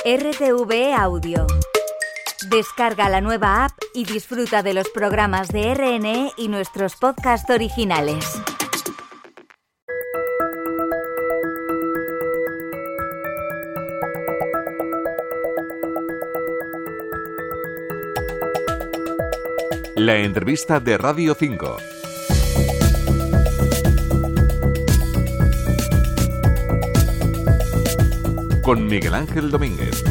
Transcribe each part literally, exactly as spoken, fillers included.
R T V E Audio. Descarga la nueva app y disfruta de los programas de R N E y nuestros podcasts originales. La entrevista de Radio cinco. Con Miguel Ángel Domínguez.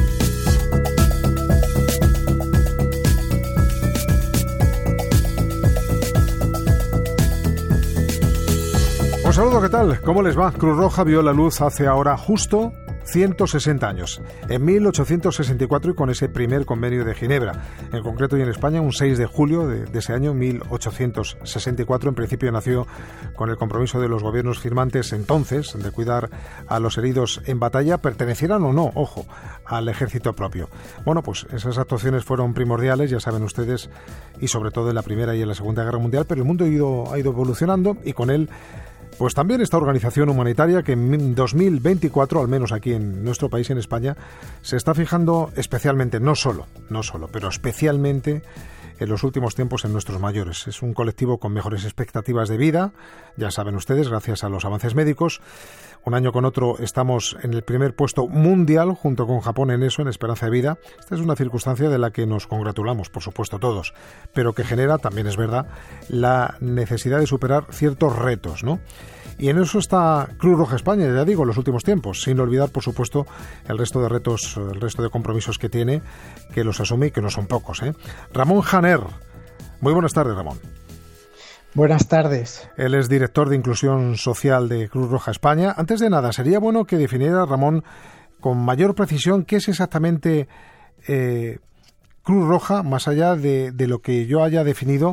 Un saludo, ¿qué tal? ¿Cómo les va? Cruz Roja vio la luz hace ahora justo ciento sesenta años, en mil ochocientos sesenta y cuatro, y con ese primer convenio de Ginebra, en concreto y en España, un seis de julio de, de ese año, mil ochocientos sesenta y cuatro. En principio nació con el compromiso de los gobiernos firmantes entonces de cuidar a los heridos en batalla, pertenecieran o no, ojo, al ejército propio. Bueno, pues esas actuaciones fueron primordiales, ya saben ustedes, y sobre todo en la Primera y en la Segunda Guerra Mundial, pero el mundo ha ido, ha ido evolucionando, y con él pues también esta organización humanitaria que en dos mil veinticuatro, al menos aquí en nuestro país, en España, se está fijando especialmente, no solo, no solo, pero especialmente en los últimos tiempos en nuestros mayores. Es un colectivo con mejores expectativas de vida, ya saben ustedes, gracias a los avances médicos. Un año con otro estamos en el primer puesto mundial, junto con Japón, en eso, en esperanza de vida. Esta es una circunstancia de la que nos congratulamos, por supuesto, todos, pero que genera, también es verdad, la necesidad de superar ciertos retos, ¿no? Y en eso está Cruz Roja España, ya digo, en los últimos tiempos, sin olvidar, por supuesto, el resto de retos, el resto de compromisos que tiene, que los asume y que no son pocos, ¿eh? Ramón Janer. Muy buenas tardes, Ramón. Buenas tardes. Él es director de Inclusión Social de Cruz Roja España. Antes de nada, sería bueno que definiera, Ramón, con mayor precisión qué es exactamente eh, Cruz Roja, más allá de, de lo que yo haya definido,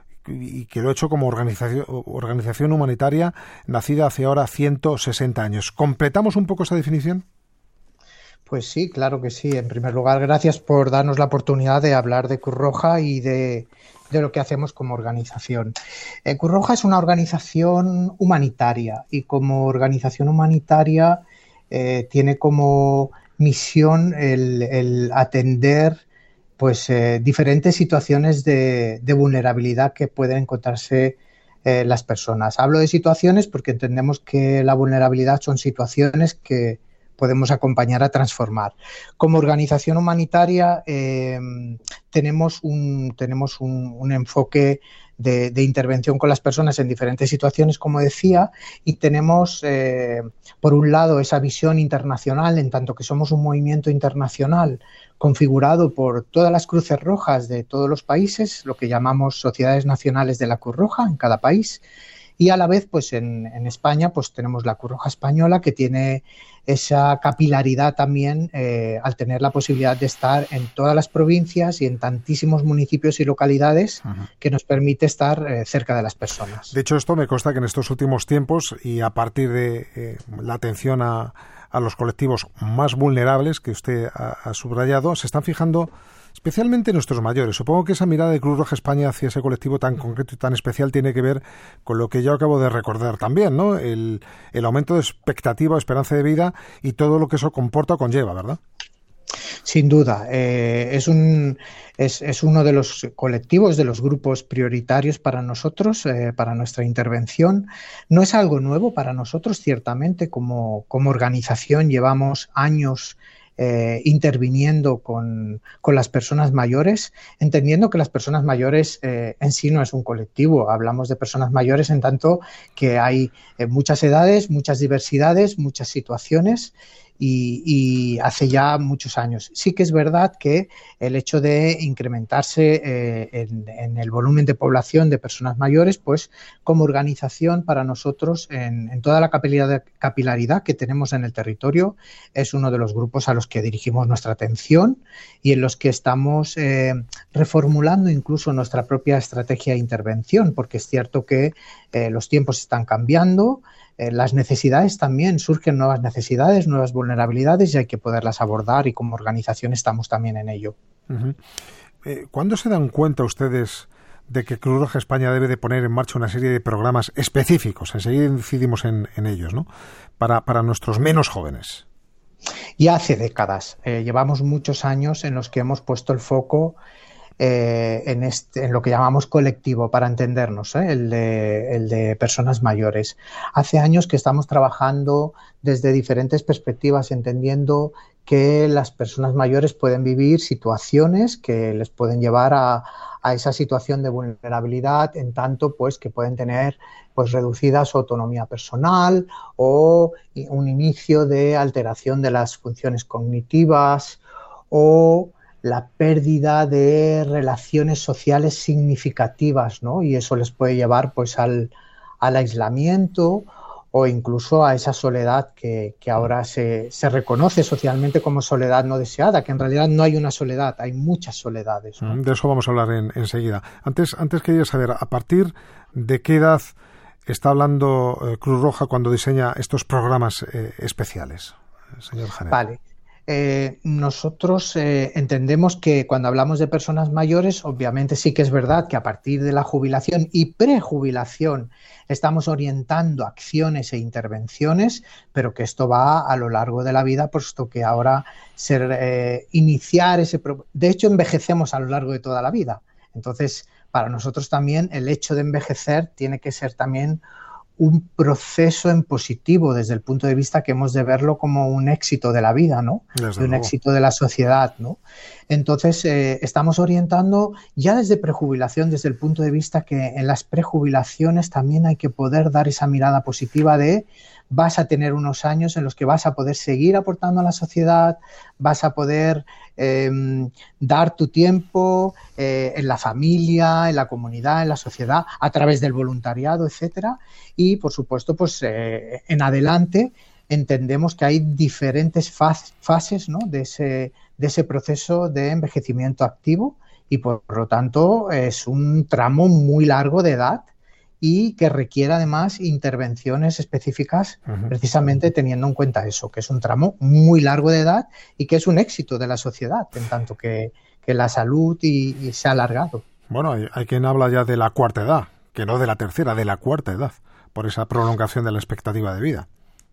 y que lo he hecho como organización, organización humanitaria nacida hace ahora ciento sesenta años. ¿Completamos un poco esa definición? Pues sí, claro que sí. En primer lugar, gracias por darnos la oportunidad de hablar de Cruz Roja y de, de lo que hacemos como organización. Eh, Cruz Roja es una organización humanitaria, y como organización humanitaria eh, tiene como misión el, el atender pues eh, diferentes situaciones de, de vulnerabilidad que pueden encontrarse eh, las personas. Hablo de situaciones porque entendemos que la vulnerabilidad son situaciones que podemos acompañar a transformar. Como organización humanitaria eh, tenemos un, tenemos un, un enfoque de, de intervención con las personas en diferentes situaciones, como decía, y tenemos, eh, por un lado, esa visión internacional, en tanto que somos un movimiento internacional configurado por todas las cruces rojas de todos los países, lo que llamamos sociedades nacionales de la Cruz Roja en cada país. Y a la vez, pues en, en España, pues tenemos la Cruz Roja Española, que tiene esa capilaridad también eh, al tener la posibilidad de estar en todas las provincias y en tantísimos municipios y localidades. Ajá. Que nos permite estar eh, cerca de las personas. De hecho, esto me consta que en estos últimos tiempos, y a partir de eh, la atención a, a los colectivos más vulnerables que usted ha, ha subrayado, se están fijando especialmente nuestros mayores. Supongo que esa mirada de Cruz Roja España hacia ese colectivo tan concreto y tan especial tiene que ver con lo que yo acabo de recordar también, ¿no? El, el aumento de expectativa, esperanza de vida y todo lo que eso comporta o conlleva, ¿verdad? Sin duda. Eh, es, un, es, es uno de los colectivos, de los grupos prioritarios para nosotros, eh, para nuestra intervención. No es algo nuevo para nosotros, ciertamente. Como, como organización llevamos años Eh, interviniendo con, con las personas mayores, entendiendo que las personas mayores eh, en sí no es un colectivo. Hablamos de personas mayores en tanto que hay eh, muchas edades, muchas diversidades, muchas situaciones, y, y hace ya muchos años. Sí que es verdad que el hecho de incrementarse eh, en, en el volumen de población de personas mayores, pues como organización para nosotros, en, en toda la capilaridad, capilaridad que tenemos en el territorio, es uno de los grupos a los que dirigimos nuestra atención y en los que estamos eh, reformulando incluso nuestra propia estrategia de intervención, porque es cierto que eh, los tiempos están cambiando. Eh, las necesidades también, surgen nuevas necesidades, nuevas vulnerabilidades, y hay que poderlas abordar, y como organización estamos también en ello. Uh-huh. Eh, ¿Cuándo se dan cuenta ustedes de que Cruz Roja España debe de poner en marcha una serie de programas específicos? Enseguida decidimos en, en ellos, ¿no? Para, para nuestros menos jóvenes. Y hace décadas, eh, llevamos muchos años en los que hemos puesto el foco eh, en, este, en lo que llamamos colectivo, para entendernos, ¿eh? el, de, el de personas mayores. Hace años que estamos trabajando desde diferentes perspectivas, entendiendo que las personas mayores pueden vivir situaciones que les pueden llevar a, a esa situación de vulnerabilidad, en tanto pues que pueden tener pues reducida su autonomía personal o un inicio de alteración de las funciones cognitivas o la pérdida de relaciones sociales significativas, ¿no? Y eso les puede llevar pues al, al aislamiento o incluso a esa soledad que, que ahora se, se reconoce socialmente como soledad no deseada, que en realidad no hay una soledad, hay muchas soledades, ¿no? De eso vamos a hablar en, enseguida. Antes, antes quería saber, ¿a partir de qué edad está hablando eh, Cruz Roja cuando diseña estos programas eh, especiales, señor Janet? Vale. Eh, nosotros eh, entendemos que cuando hablamos de personas mayores, obviamente sí que es verdad que a partir de la jubilación y prejubilación estamos orientando acciones e intervenciones, pero que esto va a lo largo de la vida, puesto que ahora ser, eh, iniciar ese... Pro... De hecho, envejecemos a lo largo de toda la vida. Entonces, para nosotros también el hecho de envejecer tiene que ser también un proceso en positivo desde el punto de vista que hemos de verlo como un éxito de la vida, ¿no? De un éxito de la sociedad, ¿no? Entonces, eh, estamos orientando ya desde prejubilación, desde el punto de vista que en las prejubilaciones también hay que poder dar esa mirada positiva de vas a tener unos años en los que vas a poder seguir aportando a la sociedad, vas a poder eh, dar tu tiempo eh, en la familia, en la comunidad, en la sociedad, a través del voluntariado, etcétera. Y, por supuesto, pues eh, en adelante entendemos que hay diferentes faz, fases, ¿no? de, ese, de ese proceso de envejecimiento activo y, por lo tanto, es un tramo muy largo de edad y que requiere además intervenciones específicas, uh-huh. precisamente teniendo en cuenta eso, que es un tramo muy largo de edad y que es un éxito de la sociedad, en tanto que, que la salud y, y se ha alargado. Bueno, hay, hay quien habla ya de la cuarta edad, que no de la tercera, de la cuarta edad, por esa prolongación de la expectativa de vida.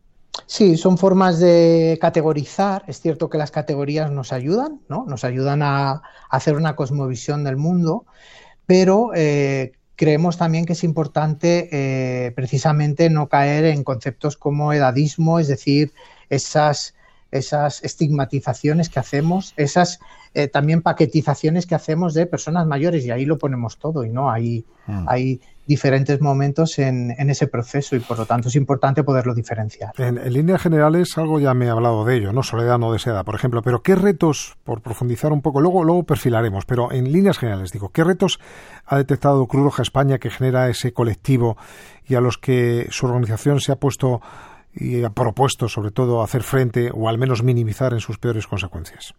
Sí, son formas de categorizar. Es cierto que las categorías nos ayudan, ¿no? Nos ayudan a, a hacer una cosmovisión del mundo, pero eh, creemos también que es importante eh, precisamente no caer en conceptos como edadismo, es decir, esas, esas estigmatizaciones que hacemos, esas eh, también paquetizaciones que hacemos de personas mayores, y ahí lo ponemos todo, y no, hay, mm. hay diferentes momentos en, en ese proceso y por lo tanto es importante poderlo diferenciar. En, en líneas generales, algo ya me he hablado de ello, ¿no? Soledad no deseada, por ejemplo, pero ¿qué retos, por profundizar un poco, luego, luego perfilaremos, pero en líneas generales digo, ¿qué retos ha detectado Cruz Roja España que genera ese colectivo y a los que su organización se ha puesto y ha propuesto sobre todo hacer frente o al menos minimizar en sus peores consecuencias?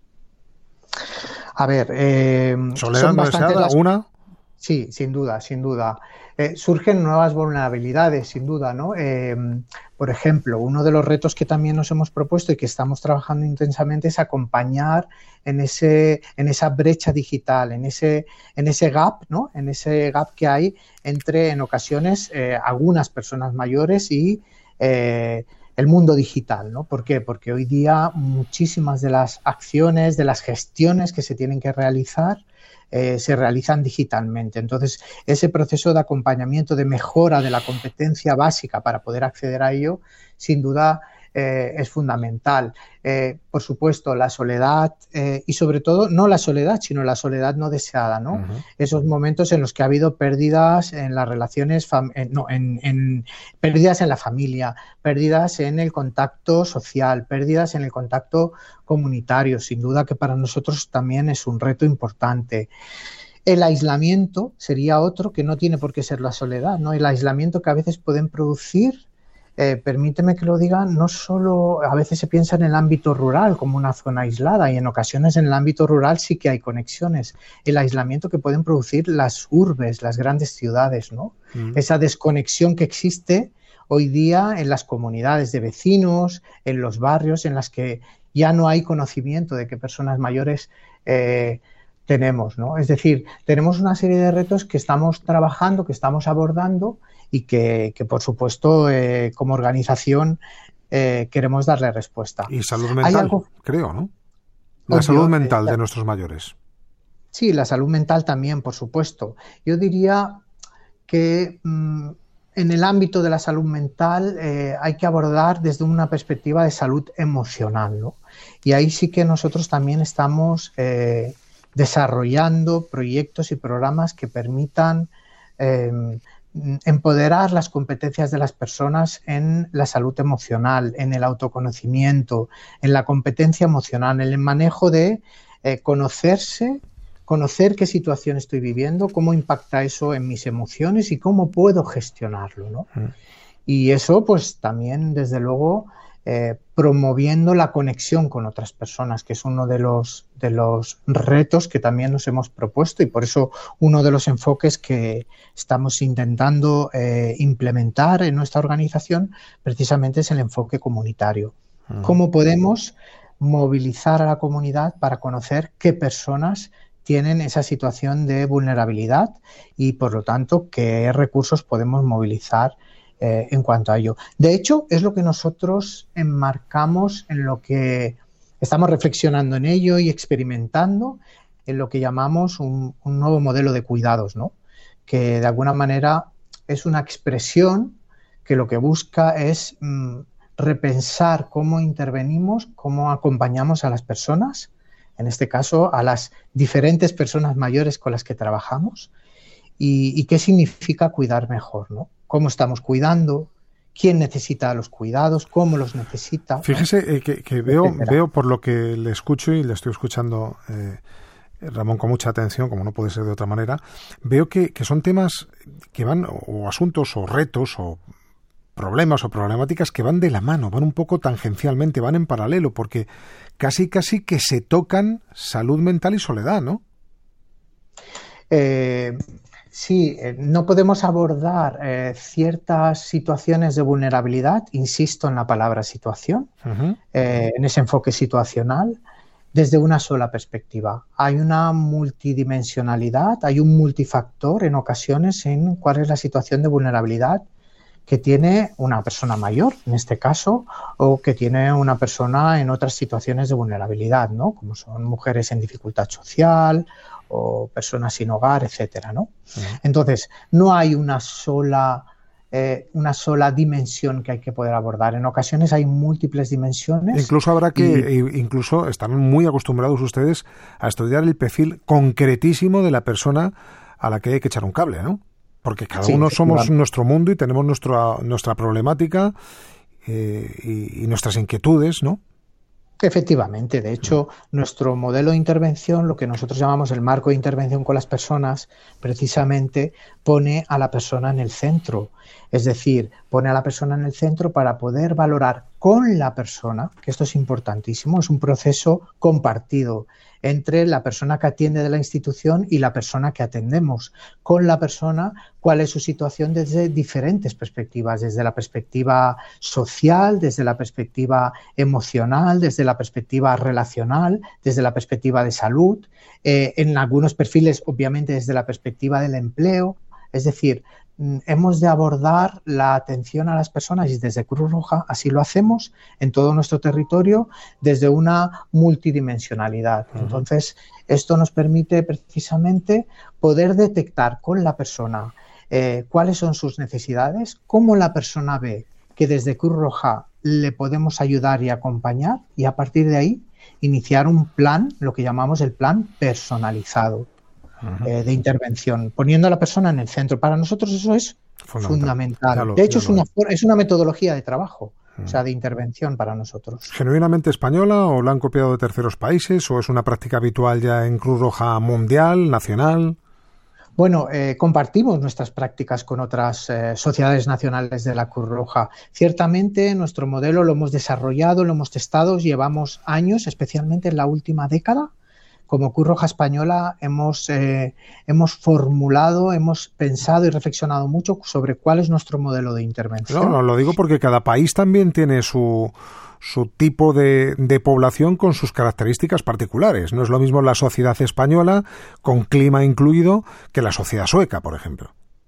A ver, eh, Soledad no deseada, las... una... Sí, sin duda, sin duda. Eh, surgen nuevas vulnerabilidades, sin duda, ¿no? Eh, por ejemplo, uno de los retos que también nos hemos propuesto y que estamos trabajando intensamente es acompañar en ese, en esa brecha digital, en ese, en ese gap, ¿no? En ese gap que hay entre, en ocasiones, eh, algunas personas mayores y eh, el mundo digital, ¿no? ¿Por qué? Porque hoy día muchísimas de las acciones, de las gestiones que se tienen que realizar Eh, se realizan digitalmente. Entonces, ese proceso de acompañamiento, de mejora de la competencia básica para poder acceder a ello, sin duda eh, es fundamental. Eh, por supuesto, la soledad eh, y sobre todo, no la soledad, sino la soledad no deseada, ¿no? Uh-huh. Esos momentos en los que ha habido pérdidas en las relaciones, fam- en, no, en, en pérdidas en la familia, pérdidas en el contacto social, pérdidas en el contacto comunitario. Sin duda que para nosotros también es un reto importante. El aislamiento sería otro que no tiene por qué ser la soledad, ¿no? El aislamiento que a veces pueden producir, eh, permíteme que lo diga, no solo a veces se piensa en el ámbito rural como una zona aislada y en ocasiones en el ámbito rural sí que hay conexiones. El aislamiento que pueden producir las urbes, las grandes ciudades, ¿no? Mm. Esa desconexión que existe hoy día en las comunidades de vecinos, en los barrios en las que ya no hay conocimiento de qué personas mayores eh, tenemos, ¿no? Es decir, tenemos una serie de retos que estamos trabajando, que estamos abordando y que, que por supuesto, eh, como organización eh, queremos darle respuesta. Y salud mental, algo... creo, ¿no? La Obvio, salud mental eh, de nuestros mayores. Sí, la salud mental también, por supuesto. Yo diría que mmm, en el ámbito de la salud mental eh, hay que abordar desde una perspectiva de salud emocional, ¿no? Y ahí sí que nosotros también estamos eh, desarrollando proyectos y programas que permitan eh, empoderar las competencias de las personas en la salud emocional, en el autoconocimiento, en la competencia emocional, en el manejo de eh, conocerse, conocer qué situación estoy viviendo, cómo impacta eso en mis emociones y cómo puedo gestionarlo, ¿no? Mm. Y eso, pues también, desde luego, eh, promoviendo la conexión con otras personas, que es uno de los, de los retos que también nos hemos propuesto, y por eso uno de los enfoques que estamos intentando eh, implementar en nuestra organización precisamente es el enfoque comunitario. Mm. ¿Cómo podemos movilizar a la comunidad para conocer qué personas tienen esa situación de vulnerabilidad y, por lo tanto, qué recursos podemos movilizar eh, en cuanto a ello? De hecho, es lo que nosotros enmarcamos en lo que estamos reflexionando en ello y experimentando en lo que llamamos un, un nuevo modelo de cuidados, ¿no? Que de alguna manera es una expresión que lo que busca es mmm, repensar cómo intervenimos, cómo acompañamos a las personas, en este caso a las diferentes personas mayores con las que trabajamos, y, y qué significa cuidar mejor, ¿no? Cómo estamos cuidando, quién necesita los cuidados, cómo los necesita. Fíjese ¿no? eh, que, que veo, veo por lo que le escucho y le estoy escuchando, eh, Ramón, con mucha atención, como no puede ser de otra manera, veo que, que son temas que van, o asuntos o retos o problemas o problemáticas que van de la mano, van un poco tangencialmente, van en paralelo, porque casi casi que se tocan salud mental y soledad, ¿no? Eh, sí, eh, no podemos abordar eh, ciertas situaciones de vulnerabilidad, insisto en la palabra situación, uh-huh. eh, en ese enfoque situacional, desde una sola perspectiva. Hay una multidimensionalidad, hay un multifactor en ocasiones en cuál es la situación de vulnerabilidad que tiene una persona mayor, en este caso, o que tiene una persona en otras situaciones de vulnerabilidad, ¿no? Como son mujeres en dificultad social o personas sin hogar, etcétera, ¿no? Uh-huh. Entonces, no hay una sola, eh, una sola dimensión que hay que poder abordar. En ocasiones hay múltiples dimensiones. Incluso habrá que, y... incluso están muy acostumbrados ustedes a estudiar el perfil concretísimo de la persona a la que hay que echar un cable, ¿no? Porque cada sí, uno somos nuestro mundo y tenemos nuestra, nuestra problemática eh, y, y nuestras inquietudes, ¿no? Efectivamente. De hecho, nuestro modelo de intervención, lo que nosotros llamamos el marco de intervención con las personas, precisamente pone a la persona en el centro. Es decir, pone a la persona en el centro para poder valorar con la persona, que esto es importantísimo, es un proceso compartido entre la persona que atiende de la institución y la persona que atendemos, con la persona cuál es su situación desde diferentes perspectivas, desde la perspectiva social, desde la perspectiva emocional, desde la perspectiva relacional, desde la perspectiva de salud, eh, en algunos perfiles obviamente desde la perspectiva del empleo. Es decir, hemos de abordar la atención a las personas y desde Cruz Roja así lo hacemos en todo nuestro territorio desde una multidimensionalidad. Uh-huh. Entonces, esto nos permite precisamente poder detectar con la persona eh, cuáles son sus necesidades, cómo la persona ve que desde Cruz Roja le podemos ayudar y acompañar, y a partir de ahí iniciar un plan, lo que llamamos el plan personalizado. Eh, de intervención, poniendo a la persona en el centro. Para nosotros eso es fundamental. fundamental. Lo, de hecho, es una, es una metodología de trabajo, uh-huh. o sea, de intervención para nosotros. ¿Genuinamente española o la han copiado de terceros países o es una práctica habitual ya en Cruz Roja mundial, nacional? Bueno, eh, compartimos nuestras prácticas con otras eh, sociedades nacionales de la Cruz Roja. Ciertamente nuestro modelo lo hemos desarrollado, lo hemos testado, llevamos años, especialmente en la última década. Como Cruz Roja Española hemos, eh, hemos formulado, hemos pensado y reflexionado mucho sobre cuál es nuestro modelo de intervención. No, no, lo digo porque cada país también tiene su, su tipo de, de población con sus características particulares. No es lo mismo la sociedad española, con clima incluido, que la sociedad sueca, por ejemplo.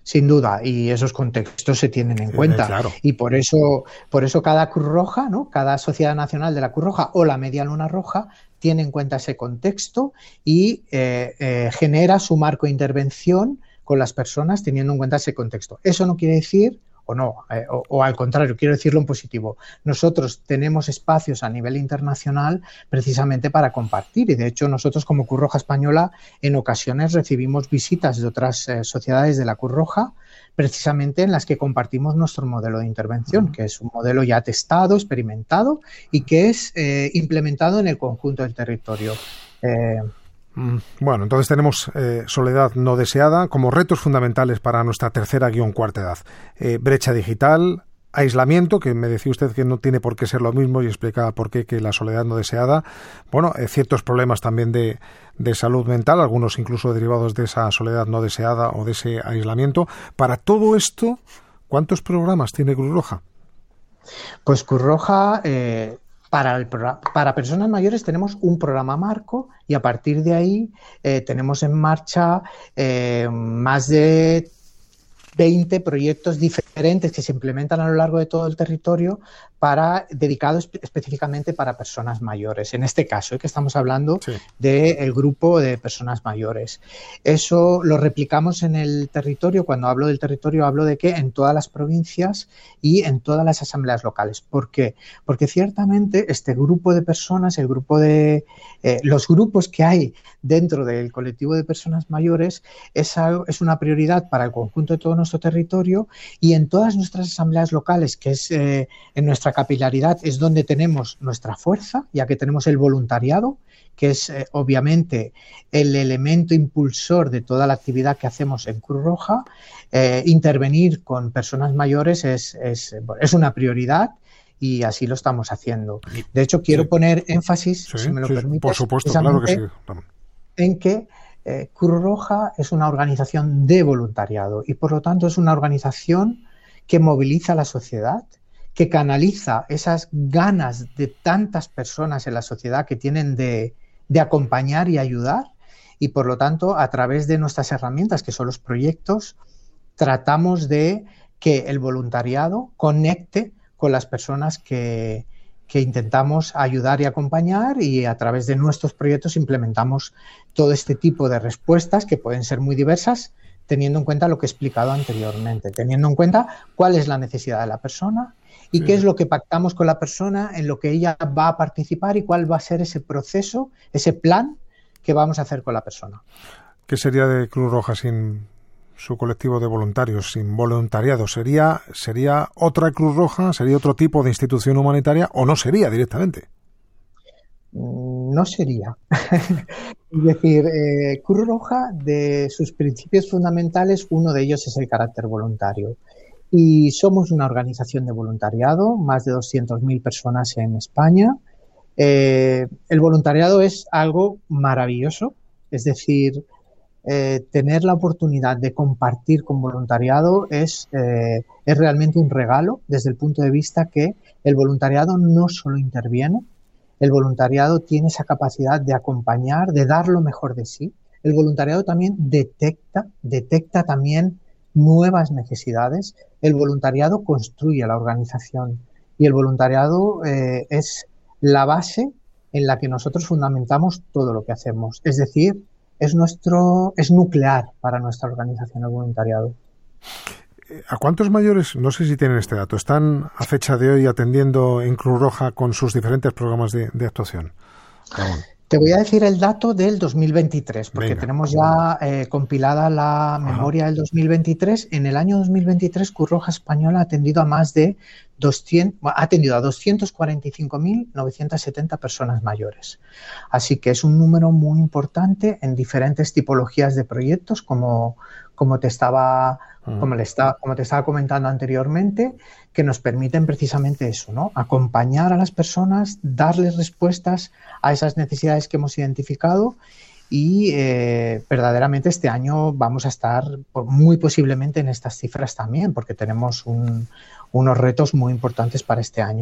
Sin duda, y esos contextos se tienen en cuenta. Eh, claro. Y por eso, por eso cada Cruz Roja, ¿no? Cada Sociedad Nacional de la Cruz Roja o la Media Luna Roja tiene en cuenta ese contexto y eh, eh, genera su marco de intervención con las personas teniendo en cuenta ese contexto. Eso no quiere decir, o no, eh, o, o al contrario, quiero decirlo en positivo. Nosotros tenemos espacios a nivel internacional precisamente para compartir y de hecho nosotros como Cruz Roja Española en ocasiones recibimos visitas de otras eh, sociedades de la Cruz Roja precisamente en las que compartimos nuestro modelo de intervención, que es un modelo ya testado, experimentado y que es eh, implementado en el conjunto del territorio. Eh, Bueno, entonces tenemos eh, soledad no deseada como retos fundamentales para nuestra tercera guión cuarta edad. Eh, brecha digital, aislamiento, que me decía usted que no tiene por qué ser lo mismo y explicaba por qué que la soledad no deseada. Bueno, eh, ciertos problemas también de, de salud mental, algunos incluso derivados de esa soledad no deseada o de ese aislamiento. Para todo esto, ¿cuántos programas tiene Cruz Roja? Pues Cruz Roja... Eh... Para, el, para personas mayores tenemos un programa marco y a partir de ahí eh, tenemos en marcha eh, más de veinte proyectos diferentes que se implementan a lo largo de todo el territorio para dedicados específicamente para personas mayores. En este caso, ¿eh? que estamos hablando sí. del grupo de personas mayores. Eso lo replicamos en el territorio. Cuando hablo del territorio, hablo de que en todas las provincias y en todas las asambleas locales. ¿Por qué? Porque ciertamente este grupo de personas, el grupo de eh, los grupos que hay dentro del colectivo de personas mayores es, algo, es una prioridad para el conjunto de todo nuestro territorio y en todas nuestras asambleas locales, que es eh, en nuestra capilaridad, es donde tenemos nuestra fuerza, ya que tenemos el voluntariado, que es eh, obviamente el elemento impulsor de toda la actividad que hacemos en Cruz Roja. Eh, intervenir con personas mayores es, es, es una prioridad y así lo estamos haciendo. De hecho, quiero sí. poner énfasis, sí, si me lo sí, permites, por supuesto, claro que sí. en que eh, Cruz Roja es una organización de voluntariado y por lo tanto es una organización que moviliza a la sociedad, que canaliza esas ganas de tantas personas en la sociedad que tienen de, de acompañar y ayudar y por lo tanto a través de nuestras herramientas que son los proyectos tratamos de que el voluntariado conecte con las personas que, que intentamos ayudar y acompañar y a través de nuestros proyectos implementamos todo este tipo de respuestas que pueden ser muy diversas teniendo en cuenta lo que he explicado anteriormente, teniendo en cuenta cuál es la necesidad de la persona y sí. qué es lo que pactamos con la persona, en lo que ella va a participar y cuál va a ser ese proceso, ese plan que vamos a hacer con la persona. ¿Qué sería de Cruz Roja sin su colectivo de voluntarios, sin voluntariado? ¿Sería, sería otra Cruz Roja? ¿Sería otro tipo de institución humanitaria o no sería directamente? No sería. Es decir, eh, Cruz Roja, de sus principios fundamentales, uno de ellos es el carácter voluntario. Y somos una organización de voluntariado, más de doscientas mil personas en España. Eh, el voluntariado es algo maravilloso, es decir, eh, tener la oportunidad de compartir con voluntariado es, eh, es realmente un regalo desde el punto de vista que el voluntariado no solo interviene, el voluntariado tiene esa capacidad de acompañar, de dar lo mejor de sí. El voluntariado también detecta, detecta también nuevas necesidades. El voluntariado construye la organización y el voluntariado eh, es la base en la que nosotros fundamentamos todo lo que hacemos. Es decir, es nuestro, es nuclear para nuestra organización el voluntariado. ¿A cuántos mayores, no sé si tienen este dato, están a fecha de hoy atendiendo en Cruz Roja con sus diferentes programas de, de actuación? Ramón. Te voy a decir el dato del dos mil veintitrés, porque Venga. tenemos ya eh, compilada la memoria Ajá. del dos mil veintitrés. En el año dos mil veintitrés, Cruz Roja Española ha atendido a más de doscientos, ha atendido a doscientas cuarenta y cinco mil novecientas setenta personas mayores. Así que es un número muy importante en diferentes tipologías de proyectos, como, como te estaba, uh-huh. como le estaba, como te estaba comentando anteriormente, que nos permiten precisamente eso, ¿no? Acompañar a las personas, darles respuestas a esas necesidades que hemos identificado y eh, verdaderamente este año vamos a estar muy posiblemente en estas cifras también, porque tenemos un, unos retos muy importantes para este año.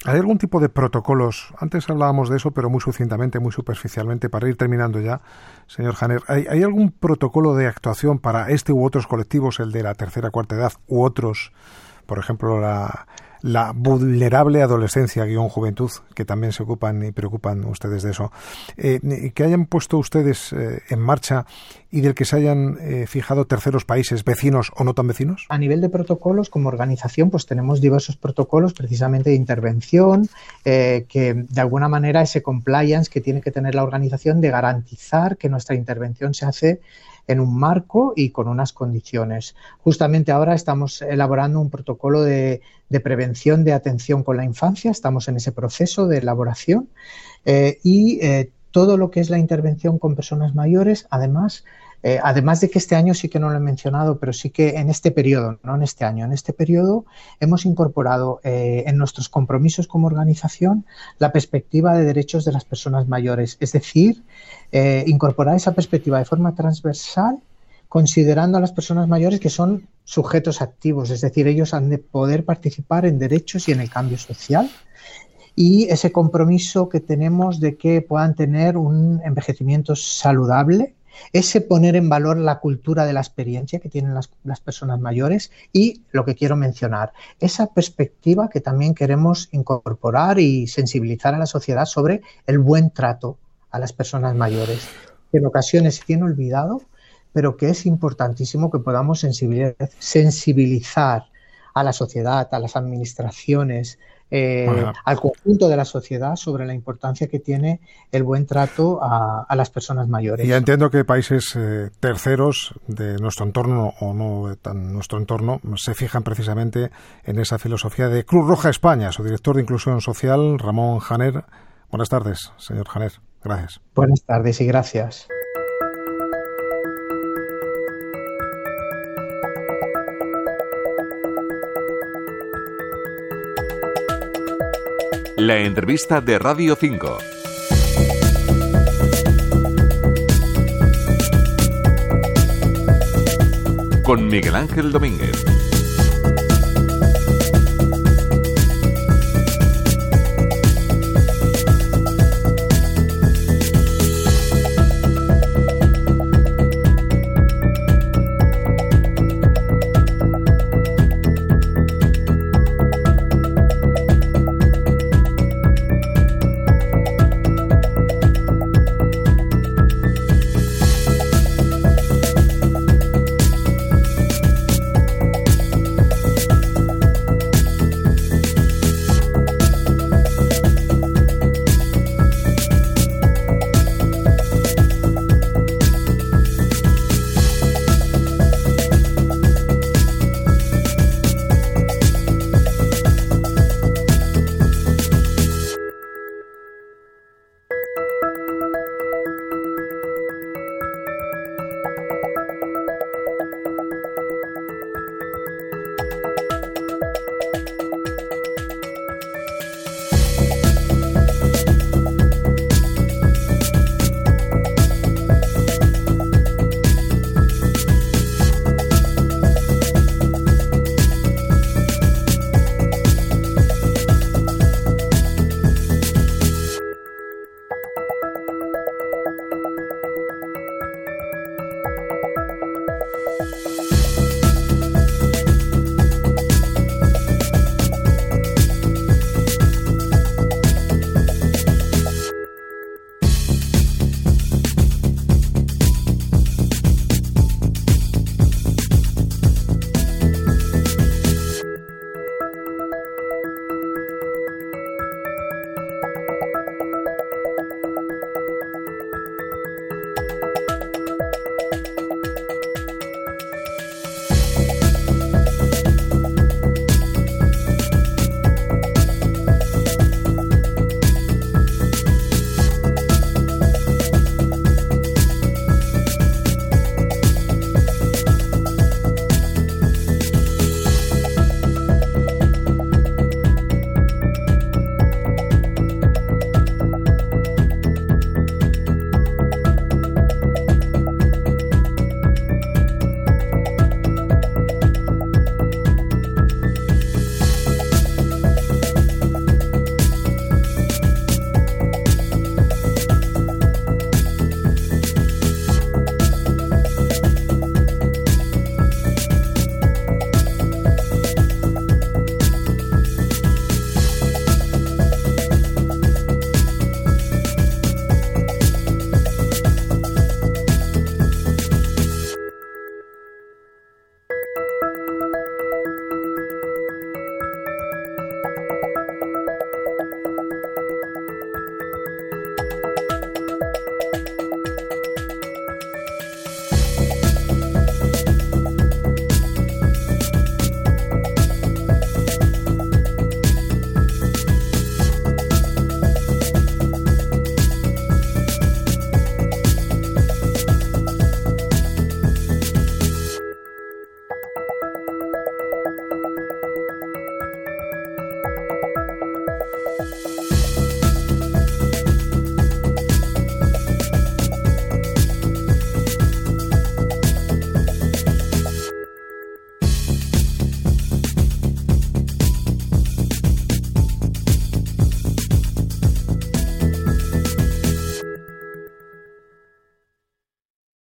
¿Hay algún tipo de protocolos? Antes hablábamos de eso, pero muy sucintamente, muy superficialmente, para ir terminando ya, señor Janer. ¿Hay, ¿Hay algún protocolo de actuación para este u otros colectivos, el de la tercera, cuarta edad, u otros, por ejemplo, la, la vulnerable adolescencia guión juventud, que también se ocupan y preocupan ustedes de eso, eh, que hayan puesto ustedes eh, en marcha y del que se hayan eh, fijado terceros países, vecinos o no tan vecinos? A nivel de protocolos, como organización, pues tenemos diversos protocolos precisamente de intervención, eh, que de alguna manera ese compliance que tiene que tener la organización de garantizar que nuestra intervención se hace en un marco y con unas condiciones. Justamente ahora estamos elaborando un protocolo de, de prevención de atención con la infancia, estamos en ese proceso de elaboración eh, y eh, todo lo que es la intervención con personas mayores, además, eh, además de que este año sí que no lo he mencionado, pero sí que en este periodo, no en este año, en este periodo hemos incorporado eh, en nuestros compromisos como organización la perspectiva de derechos de las personas mayores, es decir, eh, incorporar esa perspectiva de forma transversal, considerando a las personas mayores que son sujetos activos, es decir, ellos han de poder participar en derechos y en el cambio social. Y ese compromiso que tenemos de que puedan tener un envejecimiento saludable, ese poner en valor la cultura de la experiencia que tienen las, las personas mayores y lo que quiero mencionar, esa perspectiva que también queremos incorporar y sensibilizar a la sociedad sobre el buen trato a las personas mayores, que en ocasiones se tiene olvidado, pero que es importantísimo que podamos sensibilizar a la sociedad, a las administraciones, Eh, bueno. al conjunto de la sociedad sobre la importancia que tiene el buen trato a, a las personas mayores. Y ya entiendo que países eh, terceros de nuestro entorno o no de tan nuestro entorno se fijan precisamente en esa filosofía de Cruz Roja España. Su director de Inclusión Social, Ramón Janer. Buenas tardes, señor Janer. Gracias. Buenas tardes y gracias. La entrevista de Radio cinco. Con Miguel Ángel Domínguez.